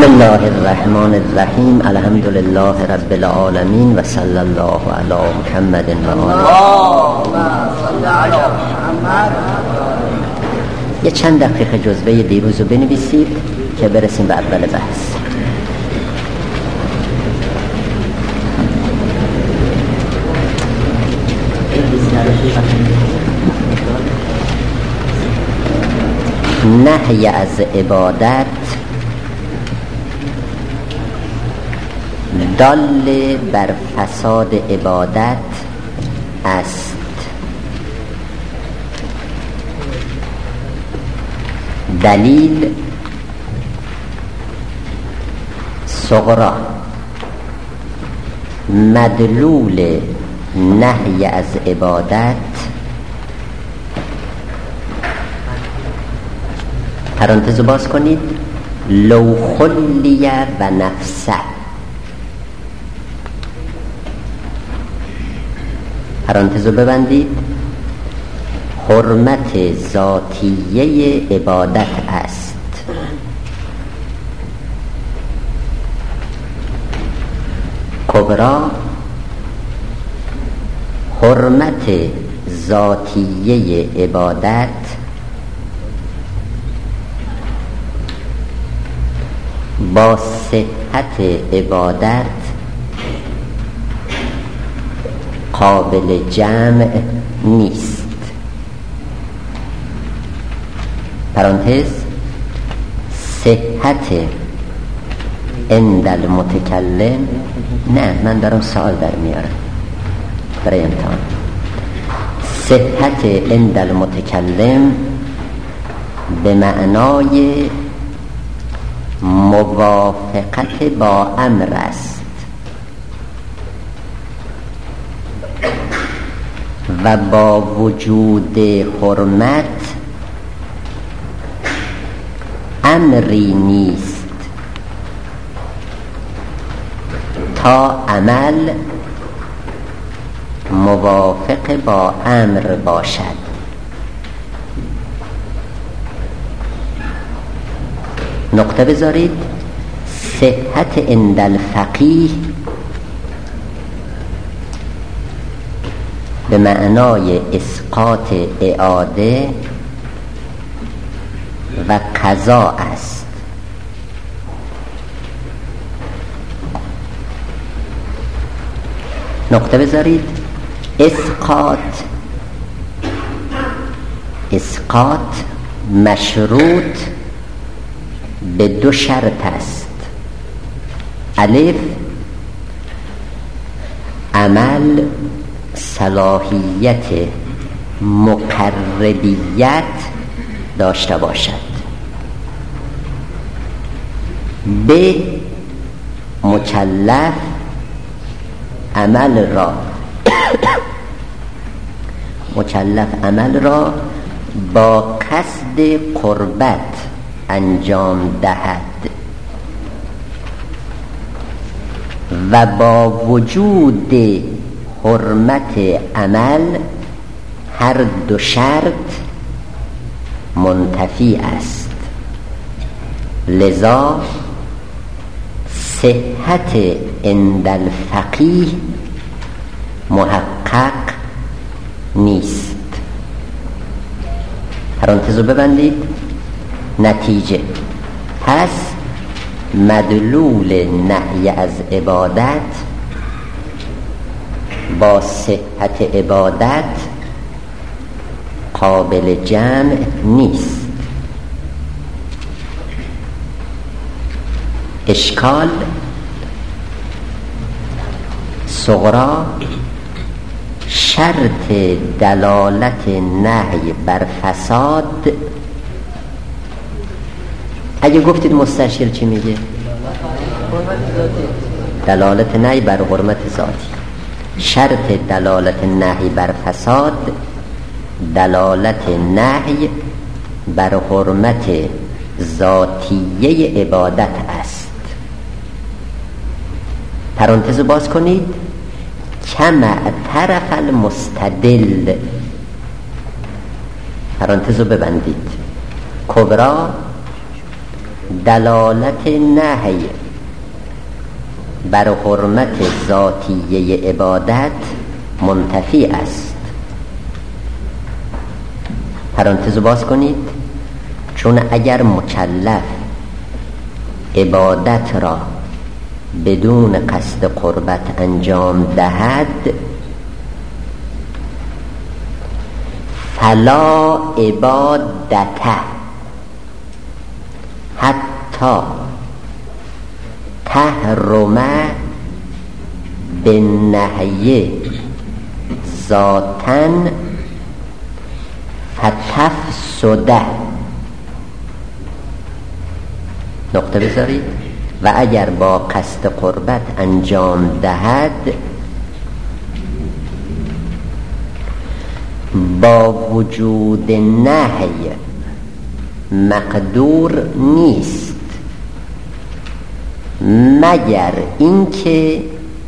بسم الله الرحمن الرحیم. الحمد لله رب العالمین و صلی الله علی محمد و آله. یه چند دقیقه جزوه دیروز رو بنویسید که برسیم به اول بحث. نهی از عبادت دال بر فساد عبادت است. دلیل صغرا. مدلول نهی از عبادت پرانتز باز کنید لو خلیه و نفسه، پرانتزو ببندید، حرمت ذاتیه عبادت است. کبرا حرمت ذاتیه عبادت با صحت عبادت قابل جمع نیست. پرانتز صحت عند المتکلم، نه من دارم سوال در میارم برای امتحان. صحت عند المتکلم به معنای موافقت با امر است و با وجود حرمت امری نیست تا عمل موافق با امر باشد. نقطه بذارید. صحت عند الفقیه به معنای اسقاط اعاده و قضا است. نقطه بذارید. اسقاط مشروط به دو شرط است. الف، عمل صلاحیت مقربیت داشته باشد. ب، مکلف عمل را با قصد قربت انجام دهد و با وجود حرمت عمل هر دو شرط منتفی است. لذا صحت عند الفقیه محقق نیست. پرانتزو ببندید. نتیجه پس مدلول نهی از عبادت با صحت عبادت قابل جمع نیست. اشکال صغرا. شرط دلالت نهی بر فساد، اگه گفتید مستشیر چی میگه؟ دلالت نهی بر حرمت ذاتی. شرط دلالت نهی بر فساد دلالت نهی بر حرمت ذاتیه عبادت است. پرانتز باز کنید. کما طرف المستدل، پرانتز رو ببندید. کبرا دلالت نهی بر حرمت ذاتیه عبادت منتفی است. پرانتز باز کنید. چون اگر مکلف عبادت را بدون قصد قربت انجام دهد فلا عبادته حتی تحرم بالنهی ذاتاً فتفسده. نقطه بذارید. و اگر با قصد قربت انجام دهد با وجود نهی مقدور نیست مگر اینکه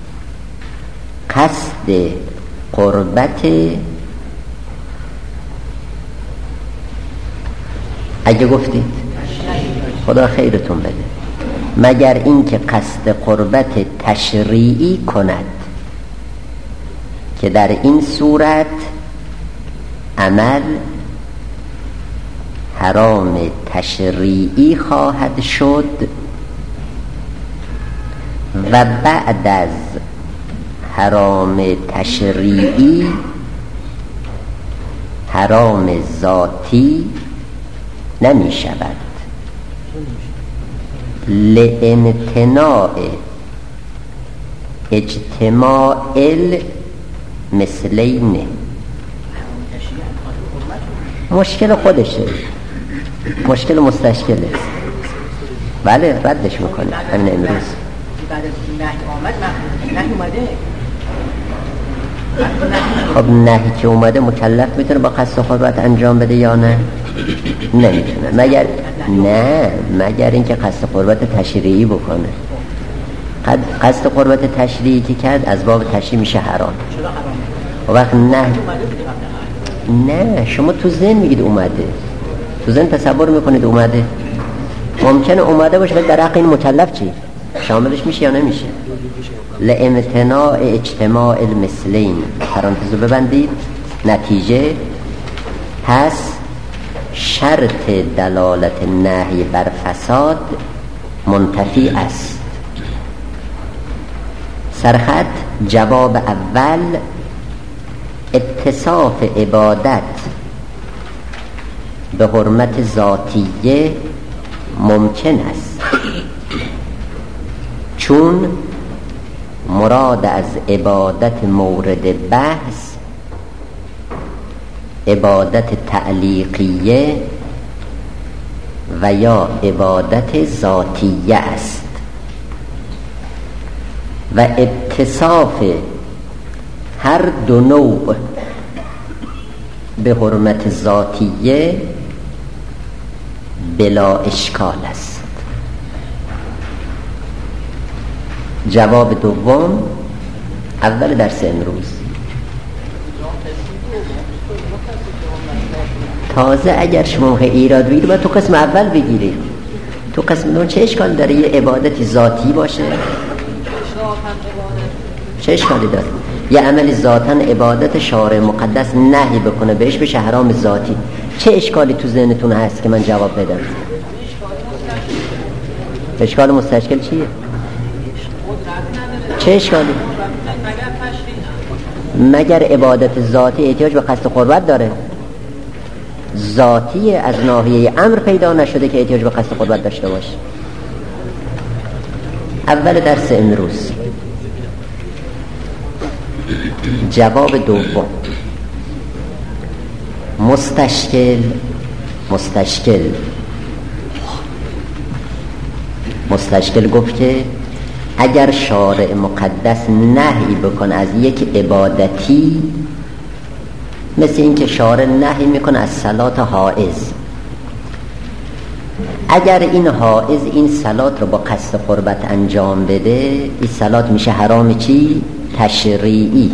قصد قربت، اگه گفتید خدا خیرتون بده، مگر اینکه قصد قربت تشریعی کند که در این صورت عمل حرام تشریعی خواهد شد و بعد از حرام تشریعی حرام ذاتی نمی شود. لامتناع اجتماع المثلین. مشکل خودشه، مشکل مستشکله. بله ردش میکنه همین امروز. بعد از نهی آمد نهی اومده. خب نهی که اومده مکلف میتونه با قصد قربت انجام بده یا نه؟ نمیتونه مگر اینکه قصد قربت تشریعی بکنه. قصد قربت تشریعی که کرد از باب تشریع میشه حرام. و وقت نه شما تو ذهن میگید اومده، تو ذهن تصور میکنید اومده. ممکنه اومده باشه ولی در حق این مکلف چی؟ شاملش میشه یا نمیشه؟ لامتناع اجتماع المثلین. پرانتزو ببندید. نتیجه پس شرط دلالت نهی بر فساد منتفی است. سرخط جواب اول اتصاف عبادت به حرمت ذاتیه ممکن است چون مراد از عبادت مورد بحث عبادت تعلیقیه و یا عبادت ذاتیه است و اتصاف هر دو نوع به حرمت ذاتیه بلا اشکال است. جواب دوم اول درس امروز. تازه اگر شما ایراد بگیرید باید تو قسم اول بگیرید. تو قسم دوم چه اشکال داره یه عبادتی ذاتی باشه؟ چه اشکالی داره یه عمل ذاتاً عبادت شارع مقدس نهی بکنه بهش بشه حرام ذاتی؟ چه اشکالی تو ذهنتون هست که من جواب بدم؟ اشکال مستشکل چیه؟ چه اشکالی؟ مگر عبادت ذاتی احتیاج به قصد قربت داره؟ ذاتی از ناحیه امر پیدا نشده که احتیاج به قصد قربت داشته باشه. اول درس امروز جواب دوم. مستشکل گفت که اگر شارع مقدس نهی بکنه از یک عبادتی، مثل این که شارع نهی میکنه از صلات حائض، اگر این حائض این صلات رو با قصد قربت انجام بده، این صلات میشه حرام چی؟ تشریعی.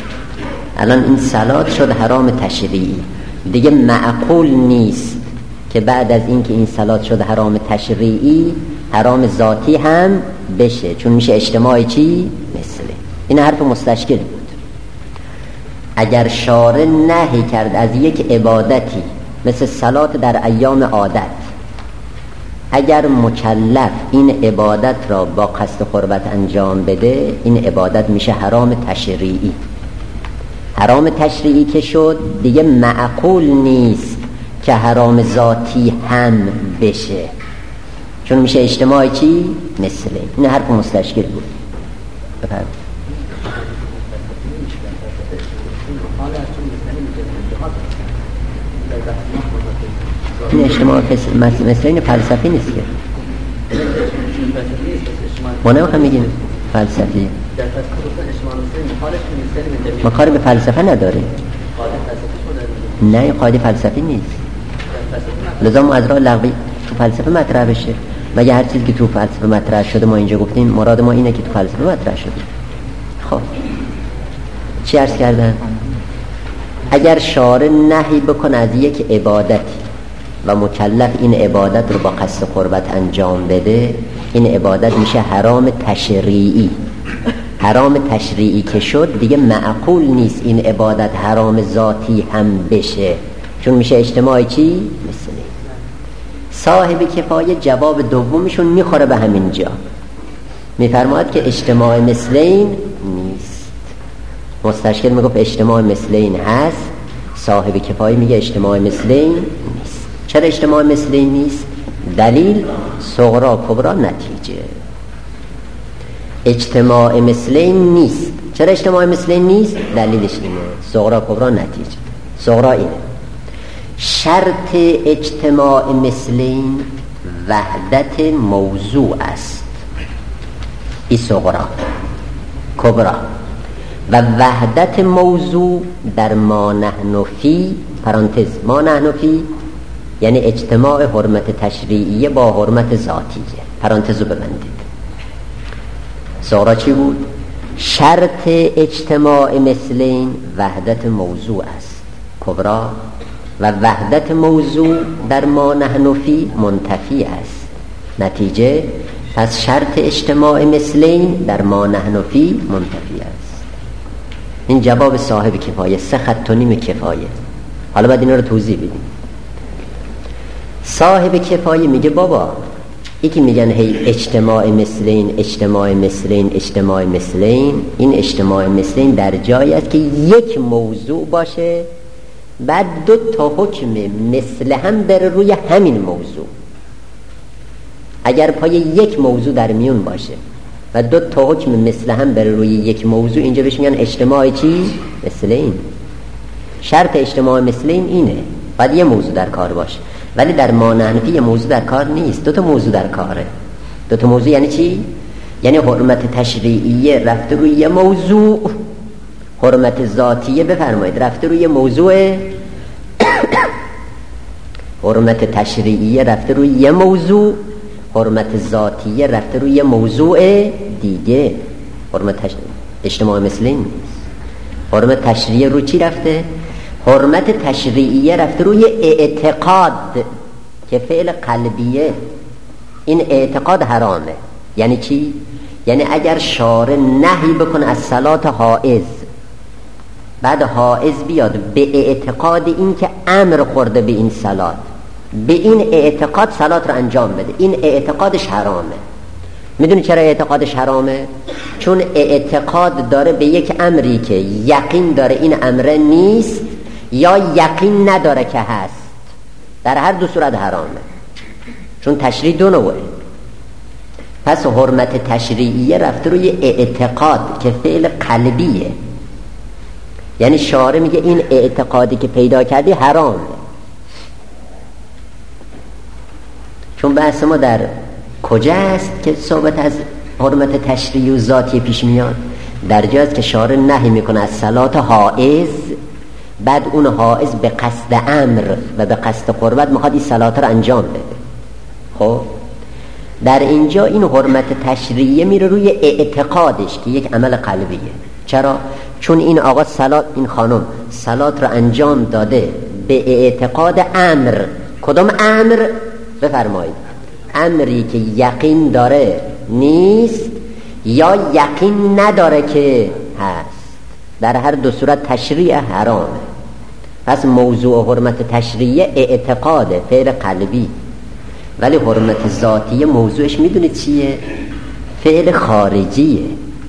الان این صلات شد حرام تشریعی. دیگه معقول نیست که بعد از اینکه این صلات شد حرام تشریعی، حرام ذاتی هم بشه، چون میشه اجتماعی چی؟ مثله. این حرف مستشکل بود. اگر شارع نهی کرد از یک عبادتی مثل صلات در ایام عادت، اگر مکلف این عبادت را با قصد قربت انجام بده، این عبادت میشه حرام تشریعی. حرام تشریعی که شد دیگه معقول نیست که حرام ذاتی هم بشه، چون میشه اجتماعی چی؟ مثله. این حرف مستشکل بود. بفرد این اجتماع مثل این فلسفی نیست که ما نمیخوام میگیم فلسفی، ما کاری به فلسفه نداریم. نه قاعده فلسفی نیست، لذا ما از راه لغوی تو فلسفه مطرح بشه. مگه هر چیزی که تو فلسفه مطرح شده ما اینجا گفتیم مراد ما اینه که تو فلسفه مطرح شده. خب چی عرض کردن؟ اگر شارع نهی بکنه از یک عبادتی و مکلف این عبادت رو با قصد قربت انجام بده، این عبادت میشه حرام تشریعی. حرام تشریعی که شد دیگه معقول نیست این عبادت حرام ذاتی هم بشه، چون میشه اجتماعی چی؟ مثله. صاحب کفایه جواب دومشون میخوره به همین جا، میفرماید که اجتماع مثلین نیست. مستشکل میگفت اجتماع مثلین هست، صاحب کفایه میگه اجتماع مثلین نیست. چرا اجتماع مثلین نیست؟ دلیل صغرا کبرا نتیجه. اجتماع مثلین نیست. چرا اجتماع مثلین نیست؟ دلیلش اینه، صغرا کبرا نتیجه. صغرا اینه شرط اجتماع مثلین وحدت موضوع است، این صغرا. کبرا و وحدت موضوع در ما نحن فی، پرانتز ما نحن فی یعنی اجتماع حرمت تشریعیه با حرمت ذاتیه، پرانتزو ببندید. صغرا چی بود؟ شرط اجتماع مثلین وحدت موضوع است، کبرا و وحدت موضوع در ما نحن فی منتفی است، نتیجه. پس شرط اجتماع مثلین در ما نحن فی منتفی است. این جواب صاحب کفایه، 3 خط و نیم کفایه. حالا باید اینا رو توضیح بدیم. صاحب کفایه میگه بابا یکی میگن هی اجتماع مثلین اجتماع مثلین اجتماع مثلین، این اجتماع مثلین در جایی است که یک موضوع باشه بعد 2 تا حکم مثل هم بر روی همین موضوع. اگر پای یک موضوع در میون باشه و 2 تا حکم مثل هم بر روی یک موضوع، اینجا بهش میگن اجتماع چی؟ مثلین. شرط اجتماع مثلین اینه، باید یه موضوع در کار باشه. ولی در ما نحن فی یه موضوع در کار نیست، 2 تا موضوع در کاره. 2 تا موضوع یعنی چی؟ یعنی حرمت تشریعیه رفته روی یه موضوع، حرمت ذاتیه بفرمایید رفته روی موضوع حرمت تشریعیه رفته روی یه موضوع، حرمت ذاتیه رفته روی موضوع دیگه. حرمت اجتماع مثلین نیست. حرمت تشریعیه رو چی رفته؟ حرمت تشریعیه رفته روی اعتقاد که فعل قلبیه. این اعتقاد حرامه. یعنی چی؟ یعنی اگر شارع نهی بکنه از صلات حائض، بعد حائض بیاد به اعتقاد این که امر خورده به این صلات، به این اعتقاد صلات رو انجام بده، این اعتقادش حرامه. میدونی چرا اعتقادش حرامه؟ چون اعتقاد داره به یک امری که یقین داره این امر نیست یا یقین نداره که هست. در هر 2 صورت حرامه، چون تشریع 2 نوعه. پس حرمت تشریعیه رفته روی اعتقاد که فعل قلبیه. یعنی شارع میگه این اعتقادی که پیدا کردی حرامه. چون بحث ما در کجاست که صحبت از حرمت تشریعی و ذاتی پیش میاد؟ در جاست که شارع نهی میکنه از صلات حائض، بعد اون حائض به قصد امر و به قصد قربت میخواد این صلات رو انجام بده. خب در اینجا این حرمت تشریعیه میره روی اعتقادش که یک عمل قلبیه. چرا؟ چون این آقا صلات، این خانم صلات رو انجام داده به اعتقاد امر، کدام امر؟ بفرمایید. امری که یقین داره نیست یا یقین نداره که هست. در هر دو صورت تشریع حرامه. پس موضوع حرمت تشریع اعتقاده، فعل قلبی، ولی حرمت ذاتی موضوعش میدونید چیه؟ فعل خارجیه.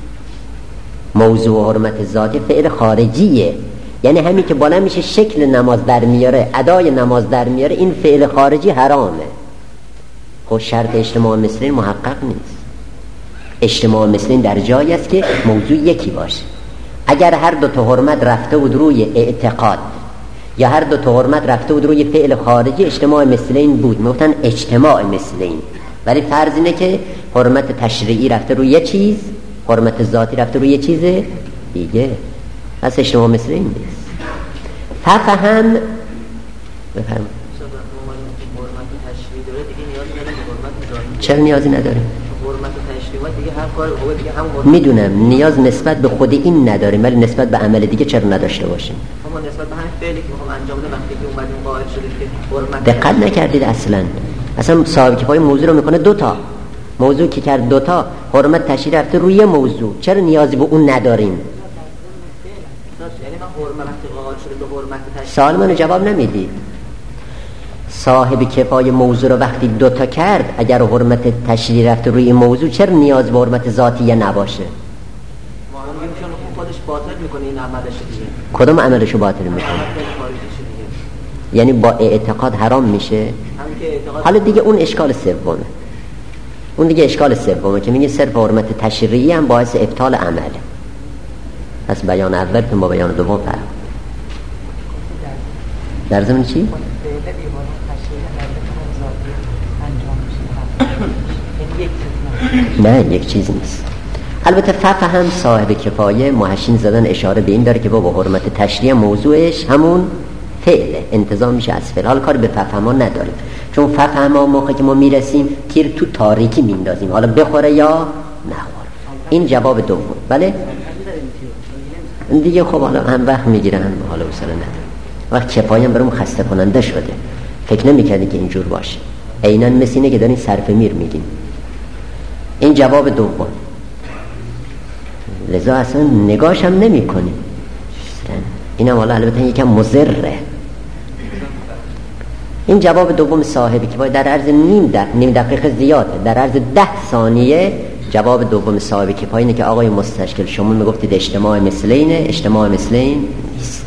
موضوع حرمت ذاتی فعل خارجیه، یعنی همین که بالا میشه شکل نماز در میاره، ادای نماز در میاره، این فعل خارجی حرامه. خب شرط اجتماع مثلین محقق نیست. اجتماع مثلین در جایی است که موضوع یکی باشه. اگر هر دو تا حرمت رفته بود روی اعتقاد یا هر دو تا حرمت رفته بود روی فعل خارجی، اجتماع مثلین بود، میگفتن اجتماع مثلین. ولی فرض اینه که حرمت تشریعی رفته روی یه چیز، حرمت ذاتی رفته روی یه چیز دیگه، پس اجتماع مثلین نیست. فهم بفهم چرا نیازی نداریم؟ میدونم نیاز نسبت به خود این نداریم، ولی نسبت به عمل دیگه چرا نداشته باشیم؟ اما نسبت به همین فعلی که میخوام انجام بدم وقتی که اومدیم قائل شدید که دقت نکردید اصلا صاحب کفایه موضوع رو میکنه دوتا موضوع که کرد، دوتا حرمت تشریع رفته روی موضوع، چرا نیازی به اون نداریم؟ یعنی من حرمت قائل شده به حرمت تشریع. سوال منو جواب نمیدید. صاحب کفایه موضوع رو وقتی دوتا کرد، اگر حرمت تشریع رفته روی این موضوع، چرا نیاز به حرمت ذاتیه نباشه؟ ما میگیم خودش باطل میکنه این عملش دیگه. کدوم عملشو باطل میکنه؟ یعنی با اعتقاد حرام میشه. حالا دیگه اون اشکال سومه، اون دیگه اشکال سومه که میگه صرف حرمت تشریعی هم باعث ابطال عمله. پس بیان اول که با بیان دوم فرق در ضمن چی؟ نه یک چیز نیست. البته فهم صاحب کفایه محشین زدن اشاره به این داره که با حرمت تشریع موضوعش همون فعله، انتظام میشه از فعل. حالا کاری به فهم ها نداریم، چون فهم ها موقع که ما میرسیم تیر تو تاریکی میندازیم، حالا بخوره یا نخوره. این جواب دوم. بله دیگه خب حالا هم وقت میگیره هم حالا حوصله نداره. وقت کفایه هم برام خسته کننده شده، فکر نمی‌کردی که اینجور باشه. عیناً مثل اینه که دارین صرف میر میگین. این جواب دوم. لذا اصلا نگاش هم نمی کنی. این هم حالا البته یکم مضره. این جواب دوم صاحبی که باید در عرض نیم دقیقه زیاده، در عرض 10 ثانیه جواب دوم صاحبی که پایینه که آقای مستشکل شما میگفتید اجتماع مثلینه، اجتماع مثلین نیست.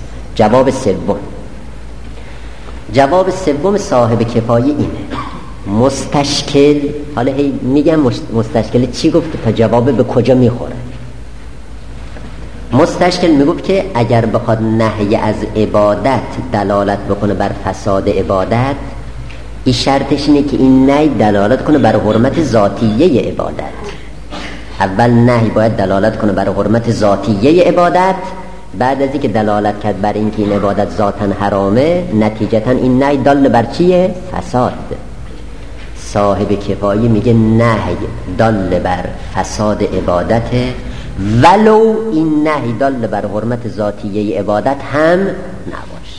جواب سوم صاحب کفایه اینه. مستشکل، حالا هی میگم مستشکل چی گفته تا جواب به کجا میخوره. مستشکل میگفت که اگر بخواد نهی از عبادت دلالت بکنه بر فساد عبادت، این شرطش اینه که این نهی دلالت کنه بر حرمت ذاتیه عبادت. اول نهی باید دلالت کنه بر حرمت ذاتیه عبادت، بعد از اینکه دلالت کرد بر اینکه این عبادت ذاتاً حرامه، نتیجتاً این نهی دال بر چیه؟ فساد. صاحب کفایه میگه نهی دال بر فساد عبادت، ولو این نهی دال بر حرمت ذاتیه عبادت هم نباشه.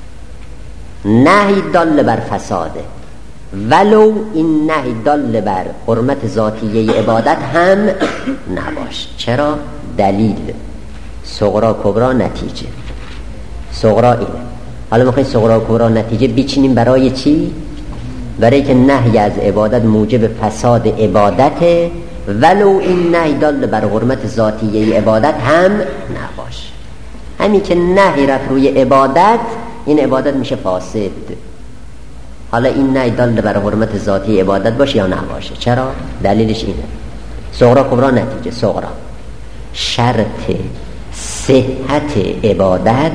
نهی دال بر فساده، ولو این نهی دال بر حرمت ذاتیه عبادت هم نباشه. چرا؟ دلیل صغرا کبرا نتیجه. صغرا اینه. حالا میخوایم صغرا کبرا نتیجه بیچینیم برای چی؟ برای که نهی از عبادت موجب فساد عبادته، ولو این نهی دال بر حرمت ذاتیه عبادت هم نباشه. همین که نهی رفت روی عبادت، این عبادت میشه فاسد. حالا این نهی دال بر حرمت ذاتی عبادت باشه یا نباشه. چرا؟ دلیلش اینه. صغرا کبرا نتیجه. صغرا شرط صحت عبادت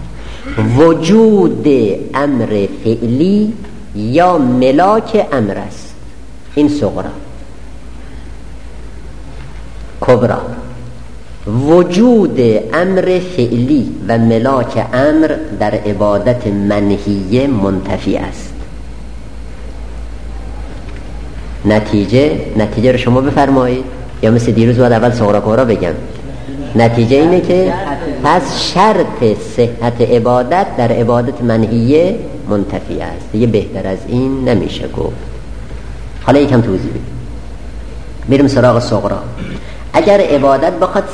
وجود امر فعلی یا ملاک امر است. این صغرا. کبرا وجود امر فعلی و ملاک امر در عبادت منهیه منتفی است. نتیجه رو شما بفرمایید، یا مثل دیروز باید اول صغرا کبرا بگم. نتیجه اینه که پس شرط صحت عبادت در عبادت منهیه منتفی است. دیگه بهتر از این نمیشه گفت. حالا یکم توضیح بدیم. میریم سراغ صغرا. اگر عبادت بخواد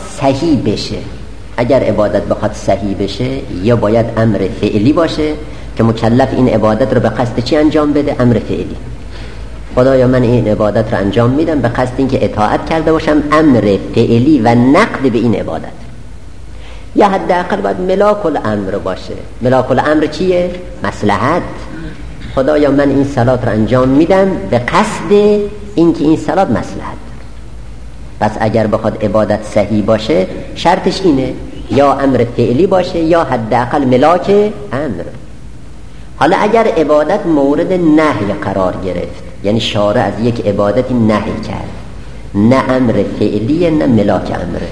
صحیح بشه یا باید امر فعلی باشه که مکلف این عبادت رو به قصد چی انجام بده؟ امر فعلی. خدایا من این عبادت رو انجام میدم به قصد این که اطاعت کرده باشم، امر فعلی و نقد به این عبادت. یا حداقل باید ملاک الامر باشه. ملاک الامر چیه؟ مصلحت. خدایا من این صلات رو انجام میدم به قصد این که این صلات مصلحت. پس اگر بخواد عبادت صحیح باشه شرطش اینه یا امر فعلی باشه یا حداقل ملاک امر. حالا اگر عبادت مورد نهی قرار گرفت، یعنی شارع از یک عبادتی نهی کرد، نه امر فعلیه نه ملاک امره،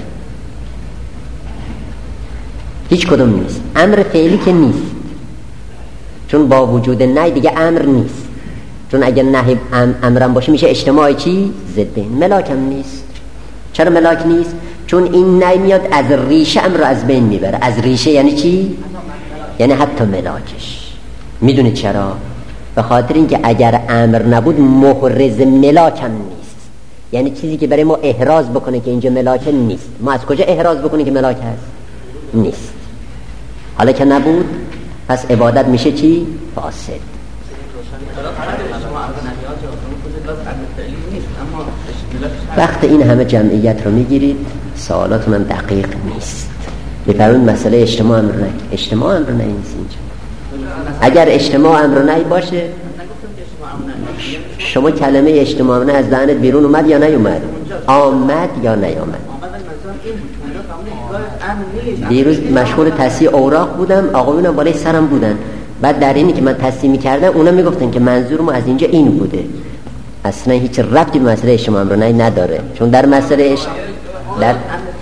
هیچ کدوم نیست. امر فعلی که نیست، چون با وجود نهی دیگه امر نیست، چون اگر نهی امرم باشه میشه اجتماعی چی؟ ضدین. ملاک هم نیست. چرا ملاک نیست؟ چون این نهی میاد از ریشه امر رو از بین میبره. از ریشه یعنی چی؟ یعنی حتی ملاکش. میدونید چرا؟ به خاطر اینکه اگر امر نبود محرز ملاک هم نیست، یعنی چیزی که برای ما احراز بکنه که اینجا ملاک نیست. ما از کجا احراز بکنه که ملاک هست؟ نیست. حالا که نبود پس عبادت میشه چی؟ فاسد. وقت این همه جمعیت رو میگیرید سوالاتون هم دقیق نیست. بفرمایید مسئله اجتماع امر نهی. اجتماع امر نهی نیست اینجا. اگر اجتماع امر نهی باشه، شما کلمه اجتماع امر نهی از دهنت بیرون اومد یا نیومد؟ آمد یا نیامد؟ دیروز مشغول تصحیح اوراق بودم، آقایونم بالای سرم بودن. بعد در اینی که من تصحیح می‌کردم اونا میگفتن که منظور ما از اینجا این بوده. اصلا هیچ ربطی به مسئله اجتماع امر نهی نداره، چون در مسئله در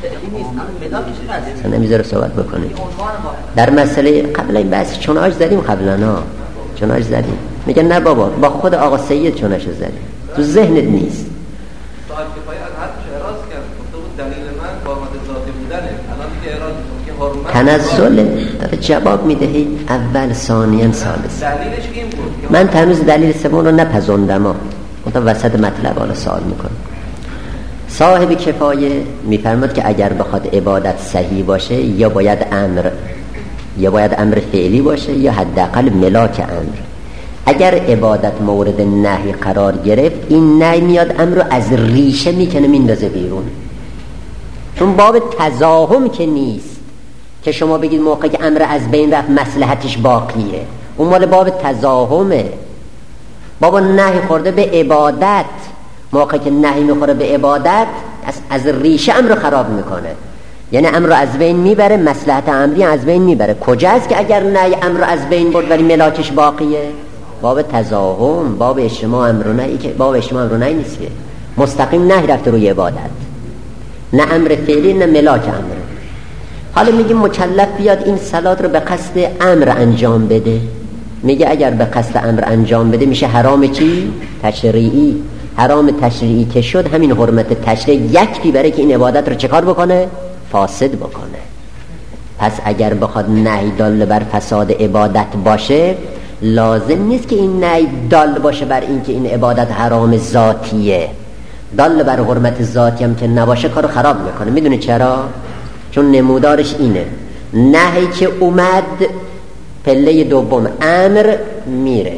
نمیذاره صحبت بکنیم. در مسئله قبل این بحث چوناش زدیم، چوناش زدیم. میگن نه بابا با خود آقا سید چوناش زدیم، تو ذهنت نیست. صاحب کفایت حدش اعراض کرد، گفت دلیل من حرمت ذاتی بودنه. الان دیگه اعراض که حرمت تنزل داره جواب میدهی اول ثانیا ثالث. دلیلش این بود. من هنوز دلیل سوم رو نپذوندم، اون وسط مطلب حالا سوال میکنم. صاحب کفایه میفرماد که اگر بخواد عبادت صحیح باشه یا باید امر فعلی باشه یا حداقل ملاک امر. اگر عبادت مورد نهی قرار گرفت، این نهی میاد امر رو از ریشه میکنه میندازه بیرون. چون باب تزاحم که نیست که شما بگید موقع که امر از بین رفت مصلحتش باقیه، اون مال باب تزاحمه. بابا نهی خورده به عبادت، موقع که نهی میخوره به عبادت از ریشه امر خراب میکنه، یعنی امر از بین میبره، مصلحت امری از بین میبره. کجاست که اگر نهی امر از بین برد ولی ملاکش باقیه؟ باب تزاحم، باب اجتماع امر نهی، که باب اجتماع امر نهی نیست که مستقیم نهی رفته روی عبادت، نه امر فعلی نه ملاک امر. حالا میگیم مکلف بیاد این صلات رو به قصد امر انجام بده. میگه اگر به قصد امر انجام بده میشه حرام چی؟ تشریعی. حرام تشریعی که شد، همین حرمت تشریعی یکتی برای که این عبادت رو چکار بکنه؟ فاسد بکنه. پس اگر بخواد نهی دال بر فساد عبادت باشه، لازم نیست که این نهی دال باشه بر این که این عبادت حرام ذاتیه. دال بر حرمت ذاتی هم که نباشه کارو خراب میکنه. میدونی چرا؟ چون نمودارش اینه، نهی که اومد پله دوم امر میره،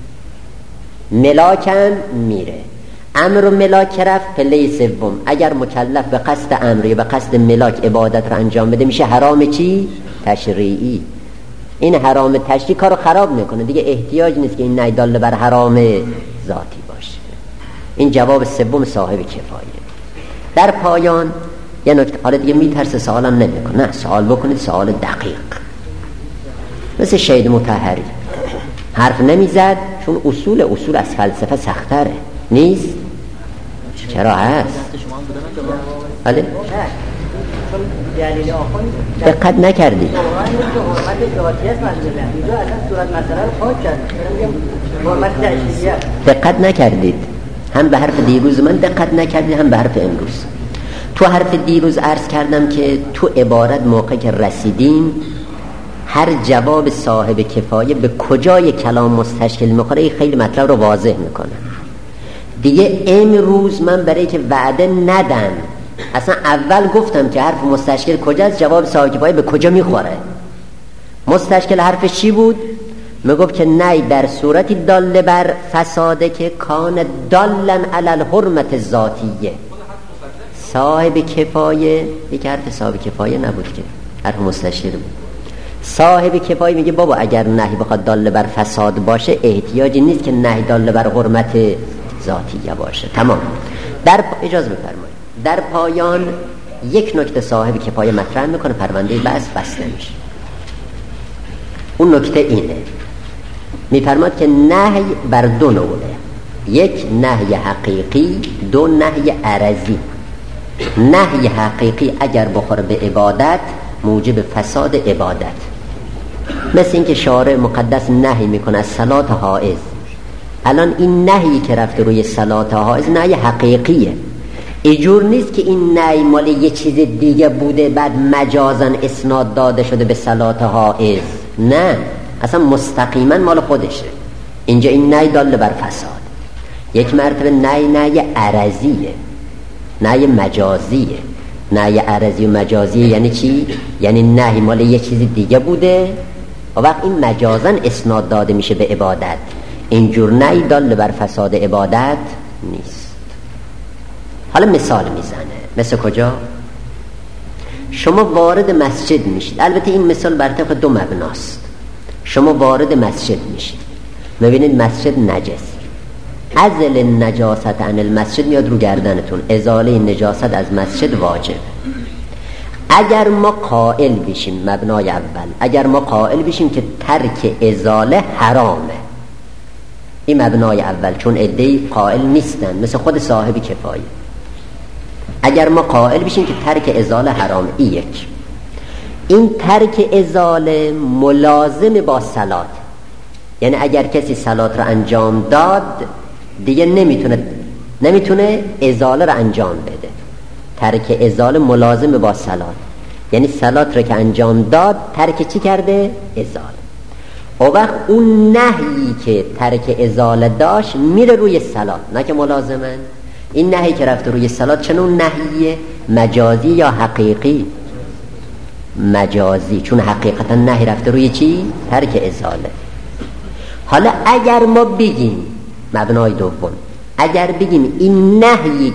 ملاکم میره. امر و ملاک رفت پله سوم. اگر مکلف به قصد امر یا به قصد ملاک عبادت رو انجام بده میشه حرام چی؟ تشریعی. این حرام تشریعی کارو خراب میکنه. دیگه احتیاج نیست که این نهی دال بر حرام ذاتی باشه. این جواب سوم صاحب کفایه. در پایان یه نکته، حالا دیگه میترسه سوالم نمیکنه، نه سوال بکنید، سوال دقیق. مثل شهید مطهری حرف نمیزد، چون اصول از فلسفه سختره. نیست؟ چرا هست؟ بله؟ دقت نکردید. دقت نکردید. هم به حرف دیروز من دقت نکردید، هم به حرف امروز. تو حرف دیروز عرض کردم که تو عبارت موقع که رسیدیم هر جواب صاحب کفایه به کجای کلام مستشکل میخوره خیلی مطلب رو واضح میکنه دیگه. امروز من برای که وعده ندم، اصلا اول گفتم که حرف مستشکل کجاست، جواب صاحب کفایه به کجا میخوره. مستشکل حرفش چی بود؟ میگفت که نه در صورتی دال بر فساده که کان دالن علی الحرمت ذاتیه. صاحب کفایه یک حرف صاحب کفایه نبود که حرف مستشکل بود. صاحب کفایه میگه بابا اگر نهی بخواد دال بر فساد باشه احتیاجی نیست که نهی دال بر حرمت ذاتیه باشه. تمام. در اجازه بفرمایید در پایان یک نکته صاحب کفایه مطرح میکنه، پرونده بحث بسته میشه. اون نکته اینه، میفرماد که نهی بر دو نوعه، یک نهی حقیقی، دو نهی عرضی. نهی حقیقی اگر بخوره به عبادت موجب فساد عبادت، مثل اینکه شارع مقدس نهی میکنه از صلات حائض. الان این نهی که رفته روی صلات حائض نهی حقیقیه، اینجور نیست که این نهی مال یه چیز دیگه بوده بعد مجازن اسناد داده شده به صلات حائض. نه، اصلا مستقیما مال خودشه. اینجا این نهی دال بر فساد. یک مرتبه نهی عرضیه، نهی مجازیه. نهی عرضی و مجازیه یعنی چی؟ یعنی نهی مال یه چیز دیگه بوده و وقت این مجازن اسناد داده میشه به عبادت. اینجور نهی دال بر فساد عبادت نیست. حالا مثال میزنه. مثل کجا؟ شما وارد مسجد میشید، البته این مثال بر طبق دو مبناست. شما وارد مسجد میشید، میبینید مسجد نجس، ازل نجاست عن المسجد میاد رو گردنتون، ازاله نجاست از مسجد واجب. اگر ما قائل بشیم، مبنای اول، اگر ما قائل بشیم که ترک ازاله حرامه، این مبنای اول، چون عده‌ای قائل نیستن مثل خود صاحب کفایه. اگر ما قائل بشیم که ترک ازاله حرامه، یک، این ترک ازاله ملازم با صلات، یعنی اگر کسی صلات رو انجام داد دیگه نمیتونه ازاله رو انجام بده. ترک ازاله ملازم با صلات، یعنی صلات رو که انجام داد ترک چی کرده؟ ازاله. و وقت اون نهی که ترک ازاله داشت میره روی صلات، نه که ملازمن. این نهی که رفته روی صلات چنون نهیه؟ مجازی یا حقیقی؟ مجازی، چون حقیقتا نهی رفته روی چی؟ ترک ازاله. حالا اگر ما بگیم مبنای دوم، اگر بگیم این نهیی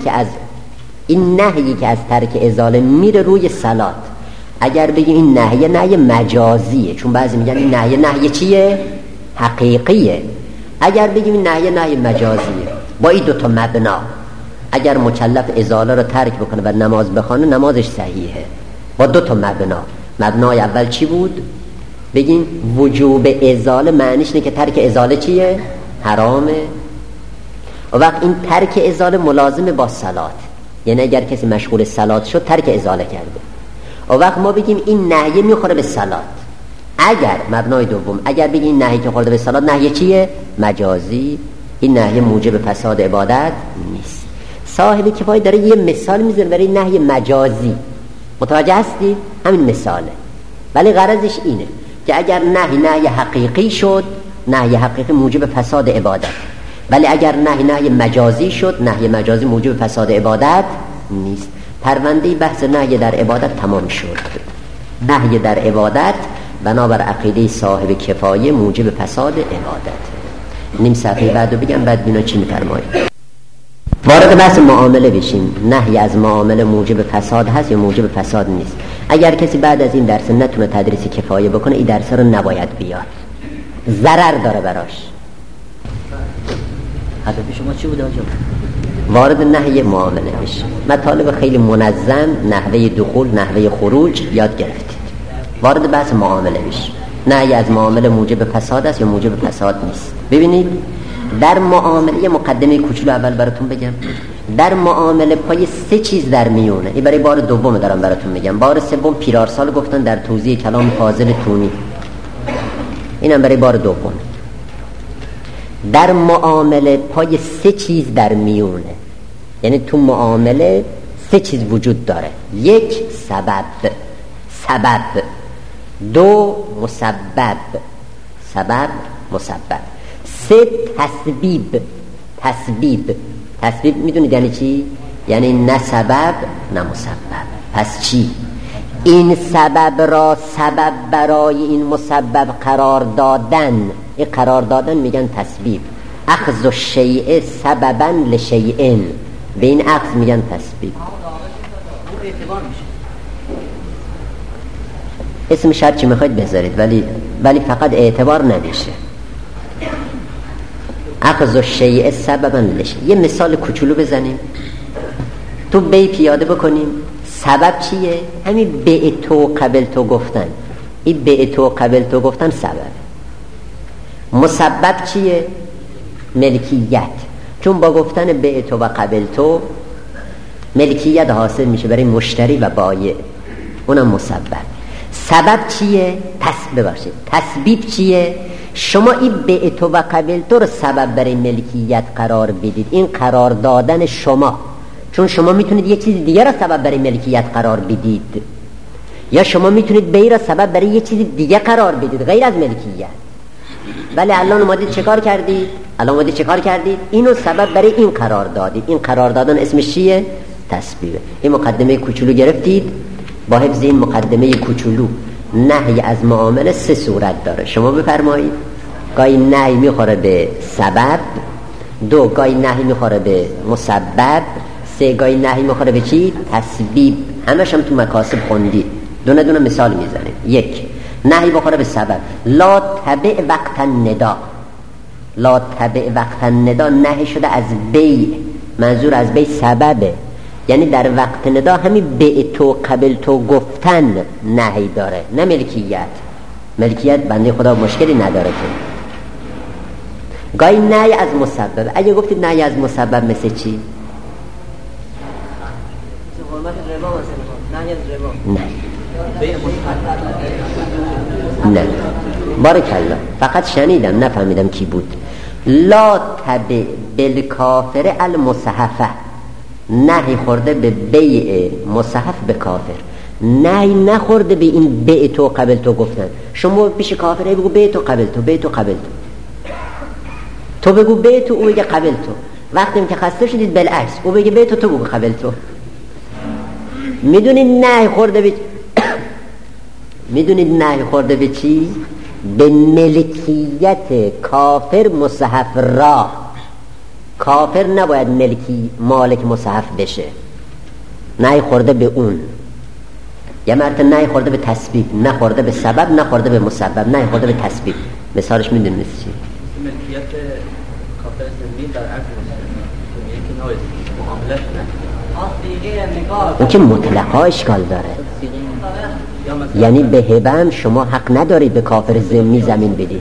که از ترک ازاله میره روی صلات، اگر بگیم این نهی مجازیه، چون بعضی میگن این نهی چیه؟ حقیقیه. اگر بگیم این نهی مجازیه، با این دوتا مبنا اگر مکلف ازاله رو ترک بکنه و نماز بخونه نمازش صحیحه. با دوتا مبنا. مبنای اول چی بود؟ بگیم وجوب ازاله معنیش اینه که ترک ازاله چیه؟ حرامه. و وقت این ترک ازاله ملازم با صلات، یعنی اگر کسی مشغول صلات شد ترک ازاله کرده. و وقت ما بگیم این نهی میخوره به صلات، اگر مبنای دوم اگر بگیم این نهی که خورده به صلات نهی چیه؟ مجازی، این نهی موجب فساد عبادت نیست. صاحب کفایه داره یه مثال میزنه برای نهی مجازی، متوجه هستید؟ همین مثاله، ولی غرضش اینه که اگر نهی حقیقی شد، نهی حقیقی موجب فساد عبادت، ولی اگر نهی مجازی شد، نهی مجازی موجب فساد عبادت نیست. پرونده بحث نهی در عبادت تمام شد. نهی در عبادت بنابر عقیده صاحب کفایه موجب فساد عبادت. نیم صفحه بعدو بگم بعد ببینم چی می‌فرمایید. وارد بحث معامله بشیم. نهی از معامله موجب فساد هست یا موجب فساد نیست؟ اگر کسی بعد از این درس نتونه تدریس کفایه بکنه، این درس رو نباید بیاد، ضرر داره براش. هدف شما چی بود آجا؟ وارد نهی معامله بشیم. مطالب خیلی منظم، نحوه دخول، نحوه خروج یاد گرفتید. وارد بحث معامله بشیم. نهی از معامله موجب فساد است یا موجب فساد نیست؟ ببینید در معامله یه مقدمه کوچولو اول براتون بگم. در معامله پای سه چیز در میونه. این برای بار دوم دارم براتون میگم. بار سوم پیرارسال گفتن در توضیح کلام فاضل تونی، اینم برای بار دوم. در معامله پای سه چیز در میونه، یعنی تو معامله سه چیز وجود داره. یک، سبب. دو مسبب، سبب مسبب. سه تسبیب. تسبیب میدونید یعنی چی؟ یعنی نه سبب نه مسبب. پس چی؟ این سبب را سبب برای این مسبب قرار دادن، این قرار دادن میگن تسبیب. اخذ الشیء سببا لشیء، به این اخذ میگن تسبیب. اسم شرط چی میخواید بذارید، ولی فقط اعتبار نمیشه. اخذ الشیء سببا لشیء. یه مثال کوچولو بزنیم تو بی پیاده بکنیم. سبب چیه؟ همین بعتو قبلتو گفتن. این بعتو قبلتو گفتن سبب. مسبب چیه؟ ملکیت. چون با گفتن بعتو و قبلتو ملکیت حاصل میشه برای مشتری و بایع، اونم مسبب. سبب چیه؟ تسبیب چیه؟ شما این بعتو و قبلتو رو سبب برای ملکیت قرار بدید. این قرار دادن شما، چون شما میتونید یه چیز دیگه را سبب برای ملکیت قرار بدید، یا شما میتونید بی را سبب برای یه چیز دیگه قرار بدید غیر از ملکیت. ولی الان اومدید چیکار کردید؟ اینو سبب برای این قرار دادید. این قرار دادن اسمش چیه؟ تسبیبه. این مقدمه کوچولو گرفتید. با حفظ این مقدمه کوچولو نهی از معامله سه صورت داره. شما بفرمایید. گاهی نهی میخوره به سبب، دو گاهی نهی میخوره به مسبب، سه گاهی نهی میخوره به چی؟ تسبیب. همش هم تو مکاسب خوندید. دونه دونه مثال میزنه. یک، نهی بخوره به سبب. لا تبع وقت الندا نهی شده از بی. منظور از بی سببه، یعنی در وقت ندا همین بعتو قبلتو گفتن نهی داره، نه ملکیت بنده خدا مشکلی نداره که. گاهی نهی از مسبب. اگه گفتید نهی از مسبب مثل چی؟ نه بارکالله، فقط شنیدم نفهمیدم کی بود. لا تبع بالکافر المصحفه، نهی خورده به بیع مصحف به کافر، نهی نخورده به این بیع تو قبل تو گفتن. شما پیش کافر بگو بیع تو قبل تو بگو بیع تو، او بگه قبل تو. وقتی که خسته شدید بالعکس، او بگه بیع تو بگو قبل تو. میدونید نهی خورده به چی؟ به ملکیت کافر مصحف را. کافر نباید مالک مصحف بشه. نهی خورده به اون. یه مرتبه نهی خورده به تسبیب، نخورده به سبب، نخورده به مسبب، نهی خورده به تسبیب. مثالش میدونید مثل چی؟ ملکیت کافر زمین در عقد اون که مطلقا اشکال داره. یعنی به هبه هم شما حق ندارید به کافر ذمی زمین بدید.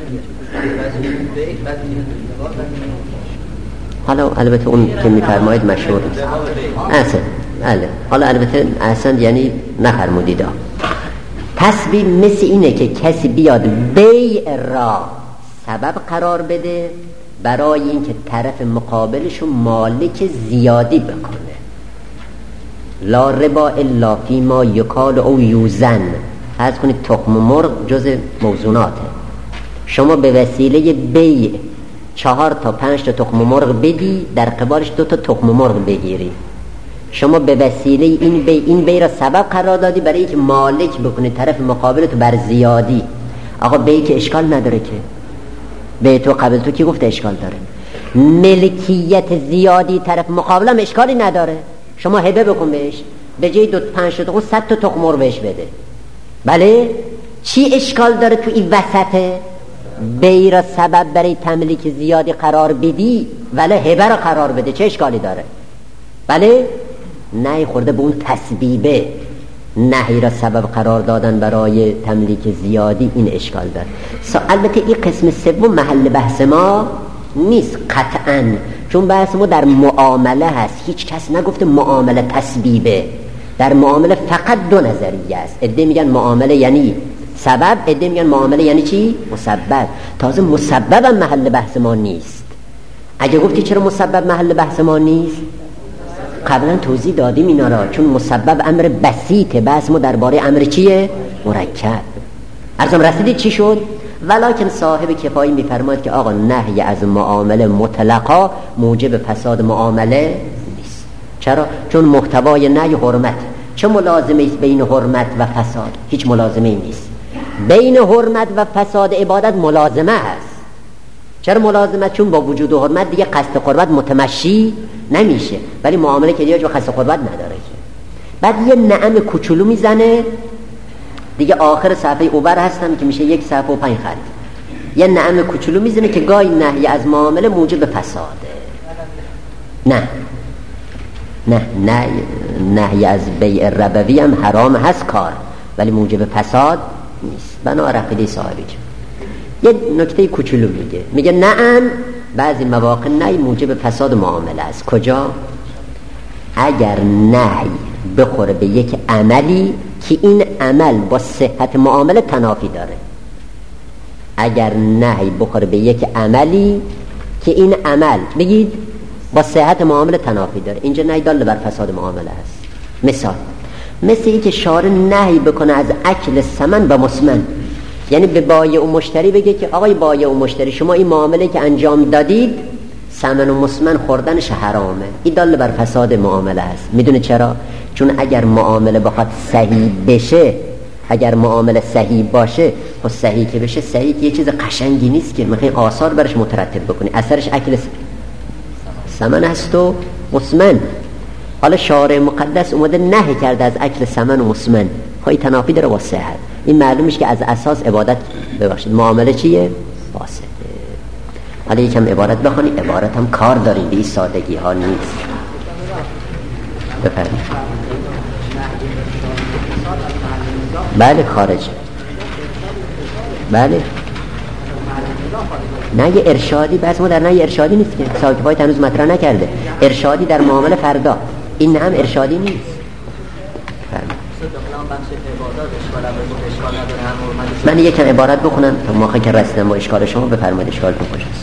حالا البته اون که میفرمایید مشهور احسن. حالا البته احسن یعنی نفرمودید. تسبیب مثل اینه که کسی بیاد بیع را سبب قرار بده برای اینکه طرف مقابلشو مالک زیادی بکنه. لا ربا الا فی ما یکال او یوزن. فرض کنید تخم مرغ جز موزوناته. شما به وسیله بیع 4 تا 5 تا تخم مرغ بدی، در قبالش 2 تا تخم مرغ بگیری. شما به وسیله این بیع را سبب قرار دادی برای اینکه مالک بکنی طرف مقابلتو بر زیادی. آقا بیع که اشکال نداره که. بیع تو قبل تو کی گفته اشکال داره؟ ملکیت زیادی طرف مقابلم اشکالی نداره. شما هبه بکن بهش، به جای 2-5 تا تخم 100 تا تخم مرغ بهش بده. بله؟ چی اشکال داره تو این وسط؟ بیع را سبب برای تملیک زیادی قرار بدی ولی هبه را قرار بده، چه اشکالی داره؟ بله؟ نهی خورده به اون تسبیبه. نهی را سبب قرار دادن برای تملیک زیادی، این اشکال داره. البته این قسم سوم محل بحث ما نیست قطعاً، چون بحث ما در معامله هست. هیچ کس نگفته معامله تسبیبه. در معامله فقط 2 نظریه است. عده میگن معامله یعنی سبب، عده میگن معامله یعنی چی؟ مسبب. تازه مسبب هم محل بحث ما نیست. اگه گفتی چرا مسبب محل بحث ما نیست؟ قبلا توضیح دادیم اینا را. چون مسبب امر بسیطه، بحث ما درباره امر چیه؟ مرکب. ارزم رسیدید چی شد؟ ولکن صاحب کفایی میفرماید که آقا نهی از معامله مطلقا موجب فساد معامله نیست. چرا؟ چون محتوای نهی حرمت. چه ملازمه است بین حرمت و فساد؟ هیچ ملازمه نیست. بین حرمت و فساد عبادت ملازمه هست. چرا ملازمه؟ چون با وجود حرمت دیگه قصد قربت متمشی نمیشه، ولی معامله که دیگه قصد قربت نداره که. بعد یه نعم کوچولو میزنه دیگه، آخر صفحه اوبر هستم که میشه 1 صفحه و 5 خط. یه نعم کوچولو میزنه که گاهی نهی از معامله موجب فساده. نهی از بیع ربوی هم حرام هست کار، ولی موجب فساد نیست. بنا رقیده صاحبی یه نکته کوچولو میگه نعم بعضی مواقع نهی موجب فساد معامله است. کجا؟ اگر نهی بخوره به یک عملی که این عمل با صحت معامله تنافی داره. اگر نهی بخوره به یک عملی که این عمل بگید با صحت معامله تنافی داره، اینجا نهی دال بر فساد معامله است. مثل این که شارع نهی بکنه از اکل ثمن و مسمن، یعنی به بایع و مشتری بگه که آقای بایع و مشتری شما این معامله که انجام دادید ثمن و مسمن خوردنش حرامه. این دال بر فساد معامله است. میدونه چرا؟ چون اگر معامله بخواد صحیح بشه، اگر معامله صحیح باشه، خب صحیح که بشه، صحیح که یه چیز قشنگی نیست که میخوای آثار برش مترتب بکنی، اثرش اکل ثمن است و مسمن. حالا شارع مقدس اومده نهی کرده از اکل ثمن و مسمن، خواهی تنافی داره با صحت. این معلومش که از اساس عبادت ببخشید معامله چیه؟ فاسده. حالا یکم عبارت بخونی، عبارت هم کار داریم، به این سادگی ها نیست. بفرمایید. بله خارج. بله نهی ارشادی، بس ما در نهی ارشادی نیست که صاحب کفایت هنوز مطرح نکرده. ارشادی در معامله فردا، این هم ارشادی نیست. من یکم عبارت بخونم تا موقعی که رسیدم با اشکال شما بفرمایید اشکالتون کجاست.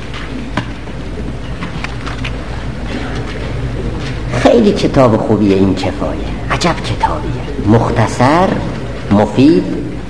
خیلی کتاب خوبیه این کفایه، عجب کتابیه، مختصر، مفید.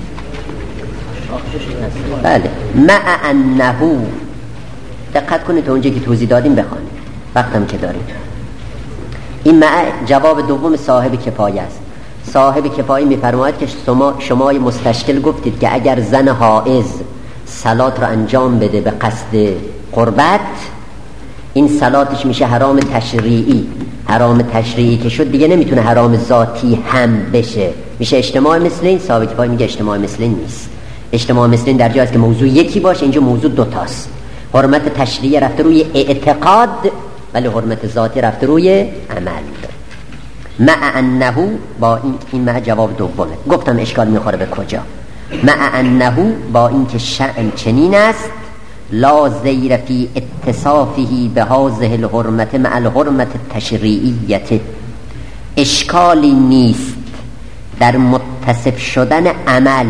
بله مع انه، دقت کنید تا اونجا که توضیح دادیم بخوانید، وقتم که داریم. این مع جواب دوم صاحب کفایه است. صاحب کفایه میفرماید که شما مستشکل گفتید که اگر زن حائض صلات را انجام بده به قصد قربت، این صلاتش میشه حرام تشریعی. حرام تشریعی که شد دیگه نمیتونه حرام ذاتی هم بشه، میشه اجتماع مثلین. صاحب کفایه میگه اجتماع مثلین نیست. اجتماع مثلین در جایی است که موضوع یکی باشه، اینجا موضوع دوتاست. حرمت تشریعی رفته روی اعتقاد، ولی حرمت ذاتی رفته روی عمل. مع انه، با این مع جواب دومه. گفتم اشکال میخوره به کجا. مع انه، با این که شأن چنین است، لا زیر فی اتصافه به هذه الحرمت مع الحرمت التشریعیه، اشکالی نیست در متصف شدن عمل،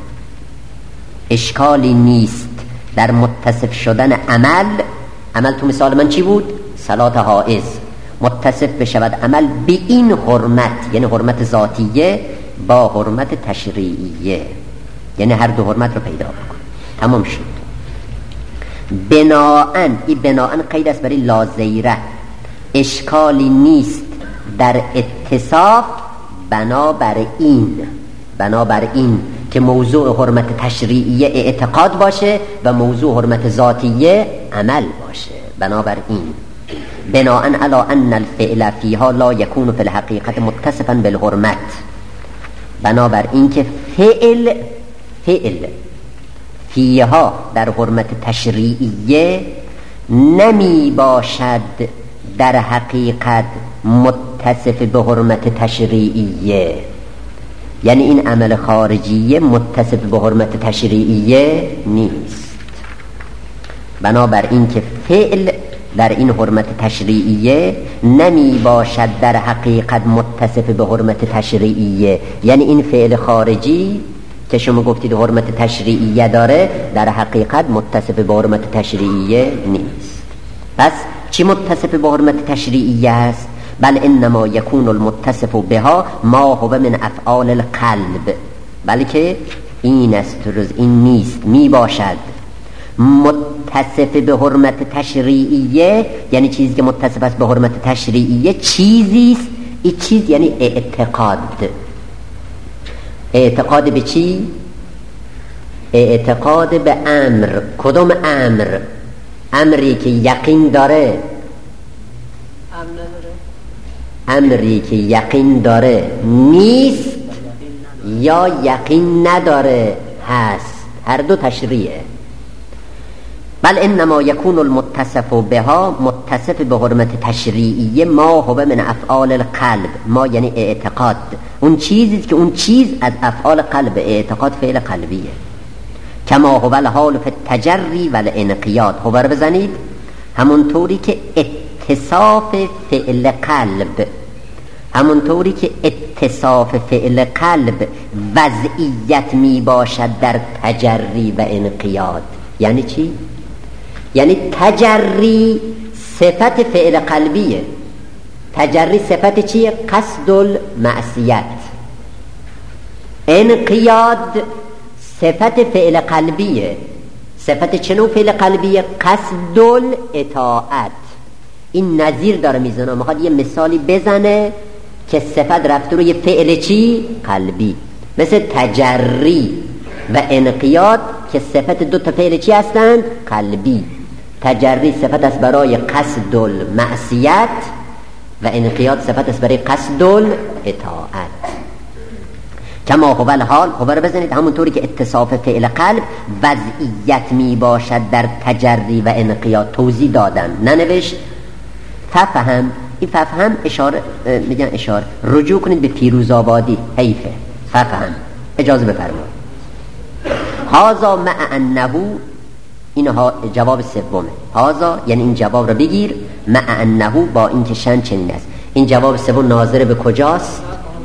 اشکالی نیست در متصف شدن عمل تو مثال من چی بود؟ صلات حائض. متصف بشود عمل به این حرمت، یعنی حرمت ذاتیه با حرمت تشریعیه، یعنی هر دو حرمت رو پیدا بکن. تمام شد. بناءن، این بناءن قید است برای لازیره، اشکالی نیست در اتصاف بنابراین که موضوع حرمت تشریعیه اعتقاد باشه و موضوع حرمت ذاتیه عمل باشه. بناءن علی ان الفعل فیها لا یکون فی الحقیقت متصفا بالحرمت، بنابراین که فعل فیها در حرمت تشریعیه نمی باشد در حقیقت متصف به حرمت تشریعیه، یعنی این عمل خارجیه متصف به حرمت تشریعیه نیست. بنابراین که فعل در این حرمت تشریعیه نمی باشد در حقیقت متصف به حرمت تشریعیه، یعنی این فعل خارجی که شما گفتید حرمت تشریعیه داره در حقیقت متصف به حرمت تشریعیه نیست. پس چی متصف به حرمت تشریعیه است؟ بل انما یکون المتصف بها ما هو من افعال القلب، بلکه این است روز این نیست می باشد متصف به حرمت تشریعیه، یعنی چیزی که متصف است به حرمت تشریعیه چیزی است. این چیز یعنی اعتقاد. اعتقاد به چی؟ اعتقاد به امر. کدوم امر؟ امری که یقین داره، امری که یقین داره نیست یا یقین نداره هست، هر دو تشریعه. بل انما یکون المتصف بها، متصف به حرمت تشریعیه، ما هو من افعال القلب. ما یعنی اعتقاد، اون چیزی که اون چیز از افعال قلب، اعتقاد فعل قلبیه. کما هو الحال فی التجری و الانقیاد. هو رو بزنید، همون طوری که اتصاف فعل قلب، همون طوری که اتصاف فعل قلب وضعیت می باشد در تجری و انقیاد. یعنی چی؟ یعنی تجری صفت فعل قلبیه. تجری صفت چیه؟ قصد المعصیت. انقیاد صفت فعل قلبیه. صفت چنو فعل قلبیه؟ قصد الاطاعت. این نظیر داره میزنه، میخواد یه مثالی بزنه که صفت رفته روی فعل چی؟ قلبی. مثل تجری و انقیاد که صفت دو تا فعل چی هستند؟ قلبی. تجری صفت است برای قصد المعصیت و انقیاد صفت است برای قصد الاطاعت. کما هو الحال، هو رو بزنید، همونطوری که اتصاف فعل قلب وضعیت می باشد در تجری و انقیاد. توضیح دادن، ننوشت ففهم. این ففهم اشاره، میگن اشاره، رجوع کنید به فیروزآبادی، حیفه. ففهم اجازه بفرمایید. هذا مع انه، اینها جواب سومه. هذا یعنی این جواب رو بگیر، مع انه با این که شن چنین است. این جواب سوم ناظر به کجاست؟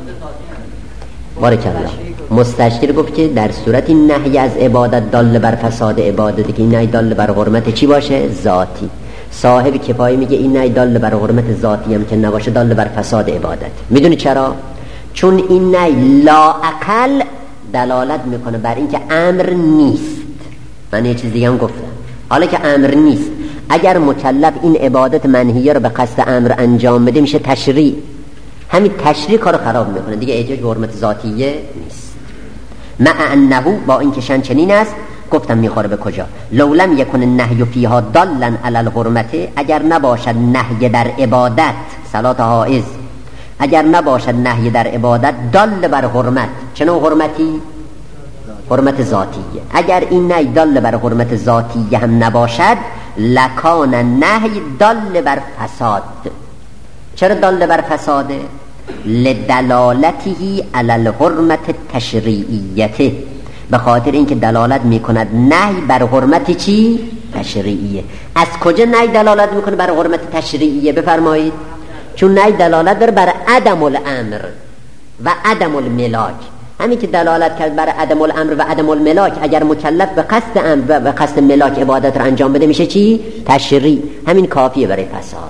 بارک الله. مستشکل گفت که در صورت نهی از عبادت دال بر فساد عبادت، که این نهی دال بر حرمت چی باشه؟ ذاتی. صاحب کفایه میگه این نهی دال بر حرمت ذاتی هم که نباشه دال بر فساد عبادت. میدونی چرا؟ چون این نهی لااقل دلالت میکنه بر این که امر نیست. من یه چیز دیگه هم گفتم، حالا که امر نیست، اگر مکلف این عبادت منهیه رو به قصد امر انجام بده میشه تشریع. همین تشریع کارو خراب میکنه دیگه، احتیاج به حرمت ذاتیه نیست. مع انه با این که شن چنین است، گفتم میخوره به کجا؟ لو لم یکن النهی فیها دالا علی الحرمت، اگر نباشد نهی در عبادت، صلات حائز، اگر نباشد نهی در عبادت دال بر حرمت. چنو حرمتی؟ حرمت ذاتیه. اگر این نهی دال بر حرمت ذاتیه هم نباشد، لکان نهی دال بر فساد. چرا دال بر فساده؟ لدلالته علی الحرمت تشریعیته، به خاطر اینکه دلالت میکند نهی بر حرمت چی؟ تشریعیه. از کجا نهی دلالت میکنه بر حرمت تشریعیه؟ بفرمایید. چون نهی دلالت داره بر عدم الامر و عدم الملاک. همین که دلالت کرد بر عدم الامر و عدم الملاک، اگر مکلف به قصد امر و به قصد ملاک عبادت رو انجام بده میشه چی؟ تشریع. همین کافیه برای فساد.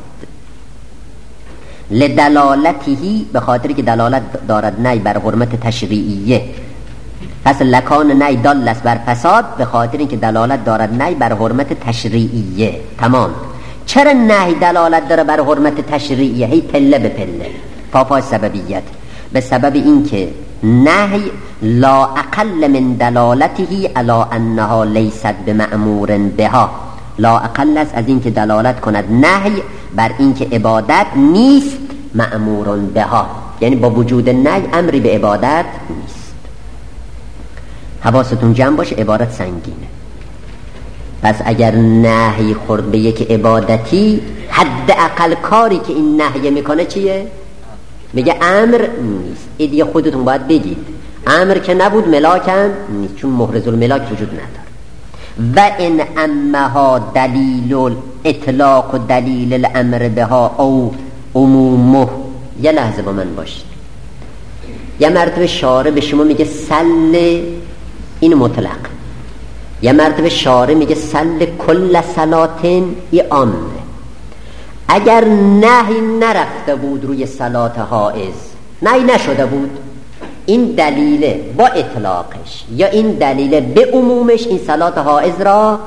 لدلالتهی، به خاطری که دلالت دارد نهی بر حرمت تشریعیه. پس لکان نهی دال است بر فساد، به خاطر اینکه دلالت دارد نهی بر حرمت تشریعیه. تمام. چرا نهی دلالت داره بر حرمت تشریعیه؟ هی پله به پله، پاپای سببیت. به سبب اینکه نهی لا اقل من دلالته علی انها لیست بمأمور بها، لا اقل است از اینکه دلالت کند نهی بر اینکه عبادت نیست مأمور بها، یعنی با وجود نهی امری به عبادت نیست. حواستون جمع باشه، عبارت سنگینه. پس اگر نهی خورد به یک عبادتی، حد اقل کاری که این نهی میکنه چیه؟ میگه امر نیست. این دیگه خودتون باید بگید امر که نبود ملاک هم نیست، چون محرز الملاک وجود نداره. و ان امها دلیل اطلاق و دلیل الامر بها او عمومه. یه لحظه با من باشید. یه مرتبه شارع به شما میگه سل، این مطلق. یه مرتبه شارع میگه سل کل صلاتین، ای عامه. اگر نهی نرفته بود روی صلات حائز، نهی نشده بود، این دلیل با اطلاقش یا این دلیل به عمومش این صلات حائض را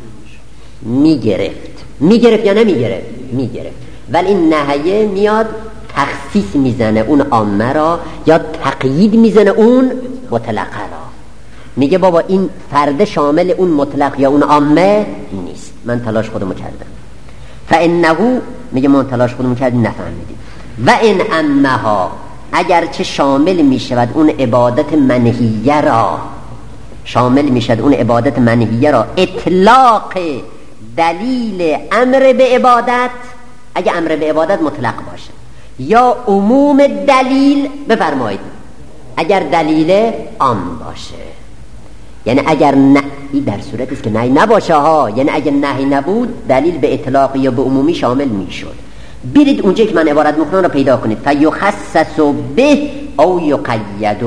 میگرفت یا نمیگرفت؟ میگرفت. ولی این نهیه میاد تخصیص میزنه اون عامه را یا تقیید میزنه اون مطلقه را. میگه بابا این فرد شامل اون مطلق یا اون عامه نیست. من تلاش خودمو کردم. فانه میگه من تلاش خودمو کردیم نفهمیدیم. و ان امها اگر چه شامل میشود اون عبادت منهیه را، شامل میشد اون عبادت منهیه را اطلاق دلیل امر به عبادت، اگه امر به عبادت مطلق باشه، یا عموم دلیل، بفرمایید اگر دلیل عام باشه. یعنی اگر نهی در صورتی است که نهی نباشه ها، یعنی اگر نهی نبود دلیل به اطلاق یا به عمومی شامل میشد. برید اونجا که من عبارت میخونم رو پیدا کنید. فیخصص به او یقید.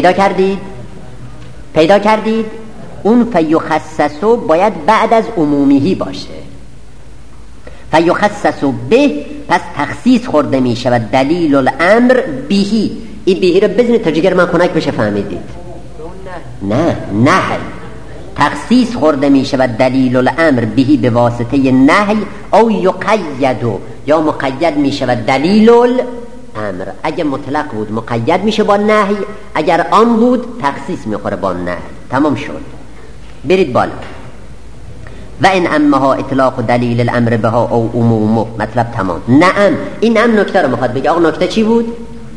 پیدا کردید اون فیخصص باید بعد از عمومیه باشه. فیخصص به پس تخصیص خورده می شود دلیل الامر بهی. این بهی رو بزنید تا جگر من خنک بشه فهمیدید. نه تخصیص خورده می شود دلیل الامر بهی به واسطه نهی او یقید یا مقید می شود دلیل الامر. اگه مطلق بود مقید میشه با نهی، اگر عام بود تخصیص میخوره با نهی. تمام شد. برید بالا. و این امها اطلاق دلیل الامر بها او عمومه. مطلب تمام. نعم این هم نکته رو میخواد بگه. آقا نکته چی بود؟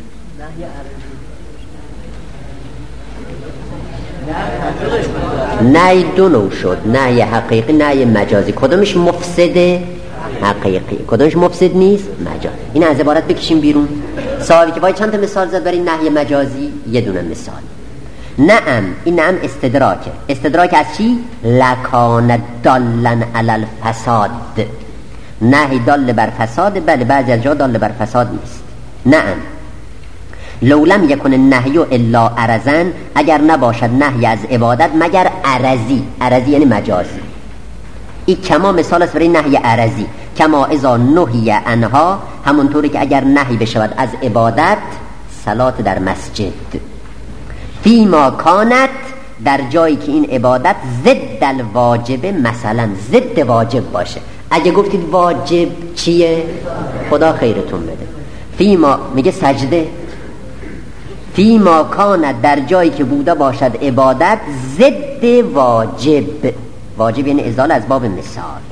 نهی دو نوع شد، نهی حقیقی نهی مجازی. کدومش مفسد؟ حقیقی. کدومش مفسد نیست؟ مجازی. این از عبارت بکشیم بیرون. سوالی که باید چند تا مثال زد برای نهی مجازی؟ یه دونه مثال. نعم این نعم استدراکه. استدراک از چی؟ لکان دالن علی الفساد. نهی دال بر فساد. بله بعضی از جا دال بر فساد نیست. نعم لو لم یکن النهی الا عرضا، اگر نباشد نهی از عبادت مگر عرضی. عرضی یعنی مجازی. این کما مثال است برای نهی عرضی. کما اذا نهی عنها، همونطوری که اگر نهی بشود از عبادت صلات در مسجد. فیما کانت در جایی که این عبادت ضد الواجب، مثلا ضد واجب باشه. اگه گفتید واجب چیه؟ خدا خیرتون بده. فیما میگه سجده. فیما کانت در جایی که بوده باشد عبادت ضد واجب. واجب یعنی ازاله از باب مثال.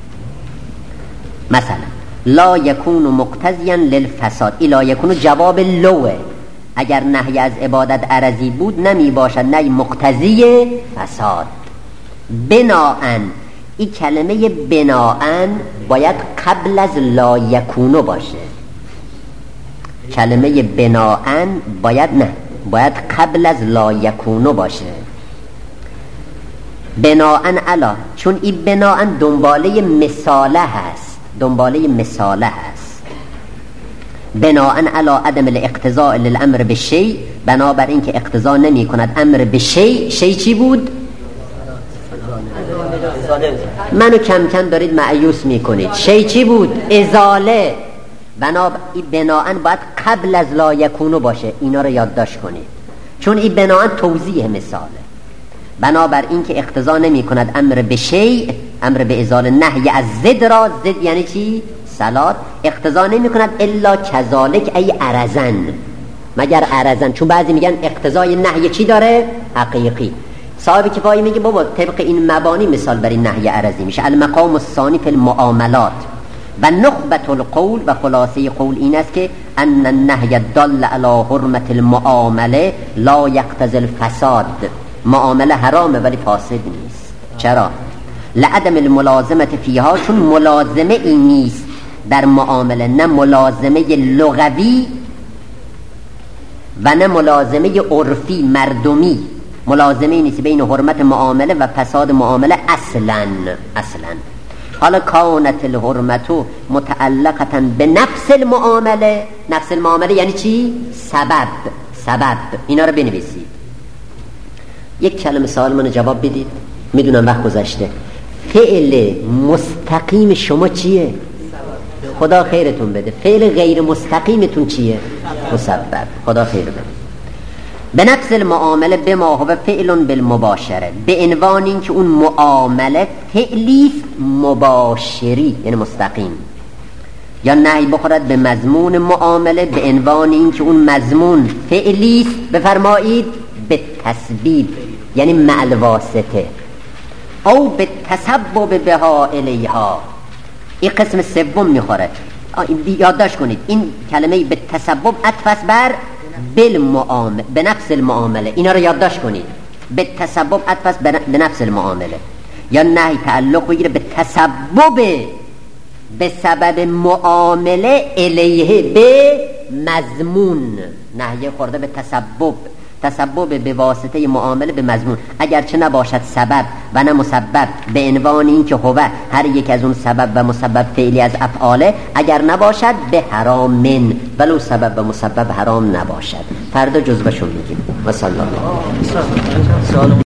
مثلا لا یکون مقتضیا للفساد. ای لا یکون جواب لوه. اگر نهی از عبادت عرضی بود نمی باشد نهی مقتضی فساد. بناءن این کلمه بناءن باید قبل از لا یکونو باشه. کلمه بناءن باید قبل از لا یکونو باشه. بناءن علا، چون این بناءن دنباله مثاله هست. بناءن علا عدم الاقتضاء للامر بالشیء، بنابر این که اقتضا نمی کند امر به شیء. شیء چی بود؟ منو کم کم دارید مایوس میکنید. شیء چی بود؟ ازاله. بناءن باید قبل از لا یکونو باشه. اینا رو یادداشت کنید چون این بناءن توضیح مثاله. بنابر این که اقتضا نمی کند امر به شیء، امر به ازاله نهی از ضد را. ضد یعنی چی؟ صلات. اقتضا نمی کند الا کذالک ای عرضن، مگر عرضن. چون بعضی میگن اقتضای نهی چی داره؟ حقیقی. صاحب کفایی میگه بابا طبق این مبانی مثال برای نهی عرضی میشه. المقام الثانی فی المعاملات. و نخبت القول، و خلاصه قول این است که ان النهی دل علی حرمت المعامله لا یقتضی الفساد. معامله حرامه ولی فاسد نیست. چرا؟ لعدم الملازمه فیها، چون ملازمه این نیست در معامله، نه ملازمه لغوی و نه ملازمه عرفی مردمی. ملازمه نیست بین حرمت معامله و فساد معامله اصلا. حالا کانت الحرمت متعلقه به نفس المعامله. نفس المعامله یعنی چی؟ سبب. اینا رو بنویسید. یک کلمه سوال منو جواب بدید. میدونم وقت گذشته. فعل مستقیم شما چیه؟ خدا خیرتون بده. فعل غیر مستقیمتون چیه؟ مسبب. خدا خیر بده. به نفس المعامله به ما هو فعل بالمباشره، به عنوان این که اون معامله فعلی مباشری یعنی مستقیم، یا نهی بخورد به مضمون معامله به عنوان این که اون مضمون فعلی بفرمایید به تسبیب یعنی مع الواسطه، او به تسبب بها الیها. این قسم سوم میخوره، یادداشت کنید این کلمه به تسبب عطف است بر بالمعامله به نفس المعامله، اینا رو یادداشت کنید. به تسبب عطف است به نفس المعامله، یا نهی تعلق بگیره به تسبب به سبب معامله الیه به مضمون، نهی خورده به تسبب به واسطه معامله به مضمون، اگرچه نباشد سبب و نه مسبب، به عنوان این که هو هر یک از اون سبب و مسبب فعلی از افعاله، اگر نباشد به حرام من ولو سبب و مسبب حرام نباشد. فردا جزوهشون میگیم. و صلی الله